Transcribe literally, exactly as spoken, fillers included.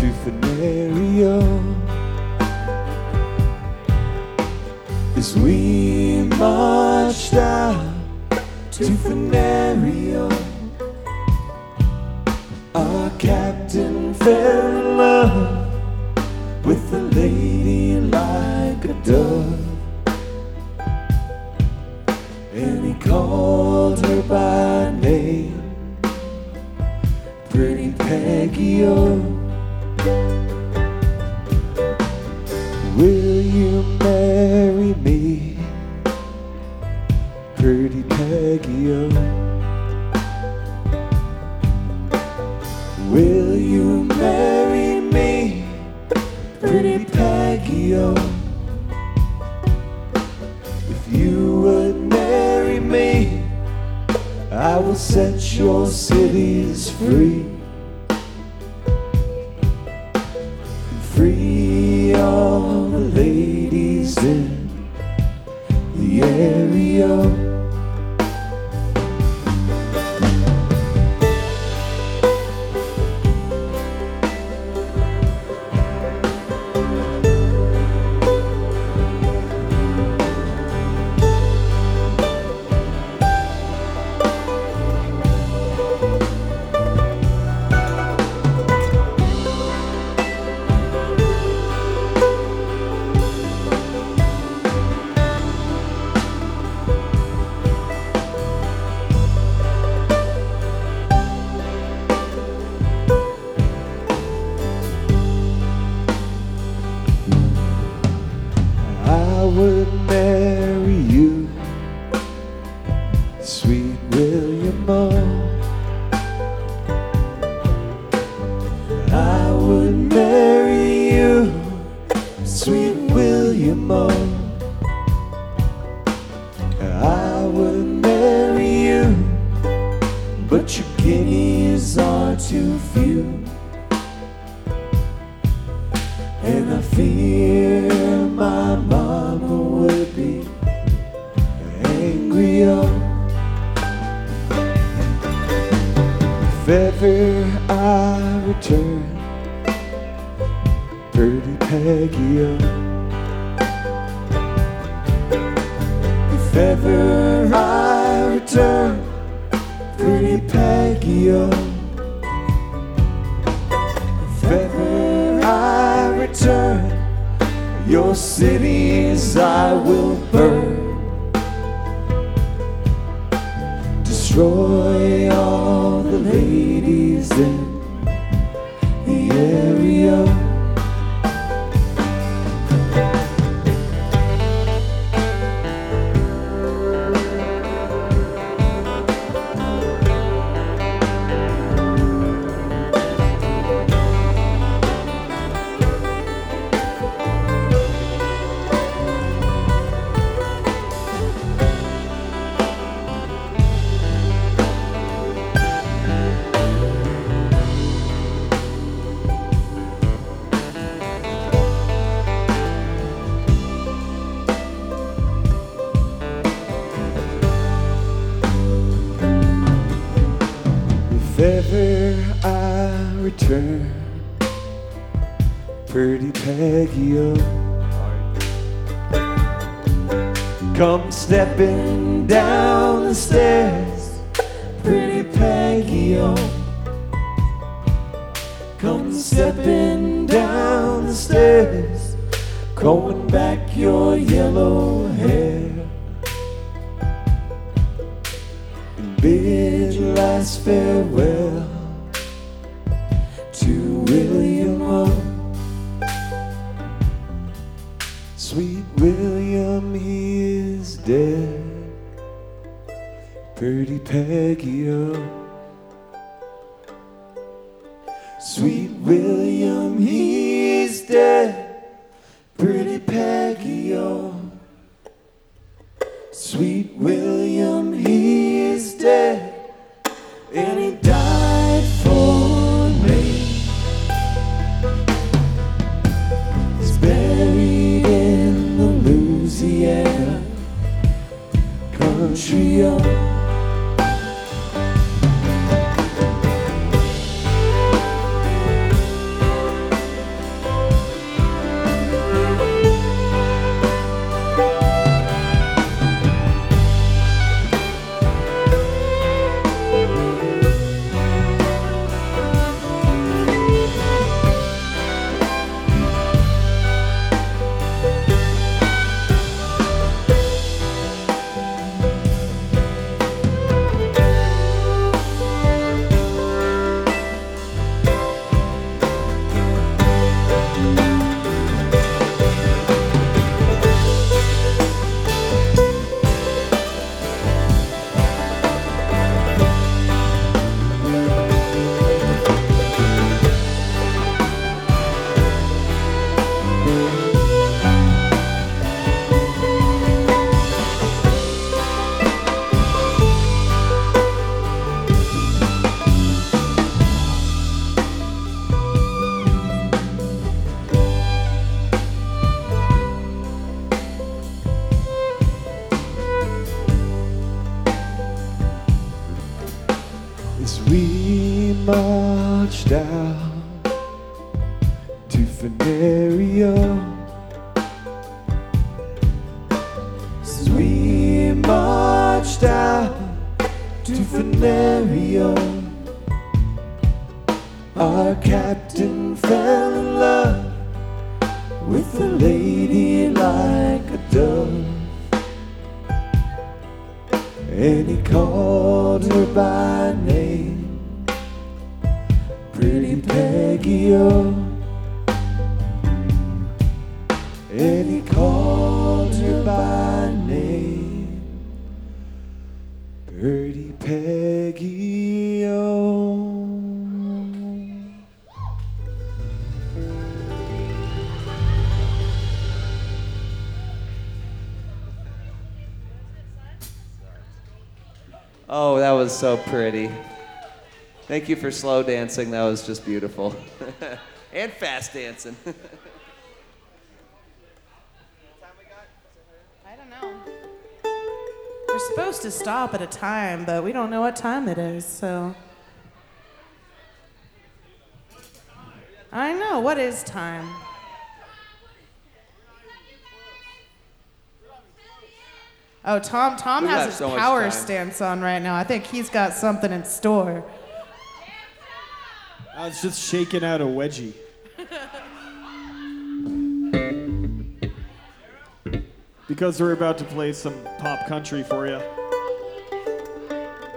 to Venerio as we marched out to Venerio. Our captain fell in love with a lady like a dove, and he called her by name, Pretty Peggy-O. Will you marry me, Pretty Peggy-O? Will you marry me, Pretty Peggy-O? If you would marry me, I will set your cities free, and free all the ladies in the area. I would marry you, sweet William-O. I would marry you, sweet William-O. I would marry you, but your guineas are too few, and I fear my mama would be angry-o. If ever I return, Pretty Peggy-O. If ever I return, Pretty Peggy-O. If ever I return, your cities I will burn, destroy all the ladies in the area. If ever I return, Pretty Peggy-O, come stepping down the stairs, Pretty Peggy-O. Come stepping down the stairs, combing back your yellow hair, and bid your last farewell to William-O. Sweet William, he is dead, Pretty Peggy-O. Sweet William, he is dead, Pretty Peggy-O. Sweet William, he is dead, and he died for me. He's buried in the Louisiana country. marched out to Venerio. As we marched out to Venerio, our captain fell in love with a lady like a dove. And he called her by name, Pretty Peggy, oh. And he called her by name, Pretty Peggy, oh. Oh, that was so pretty. Thank you for slow dancing. That was just beautiful. And fast dancing. I don't know. We're supposed to stop at a time, but we don't know what time it is, so. I know, what is time? Oh, Tom, Tom We've has got his so much power time. stance on right now. I think he's got something in store. I was just shaking out a wedgie. Because we're about to play some pop country for you.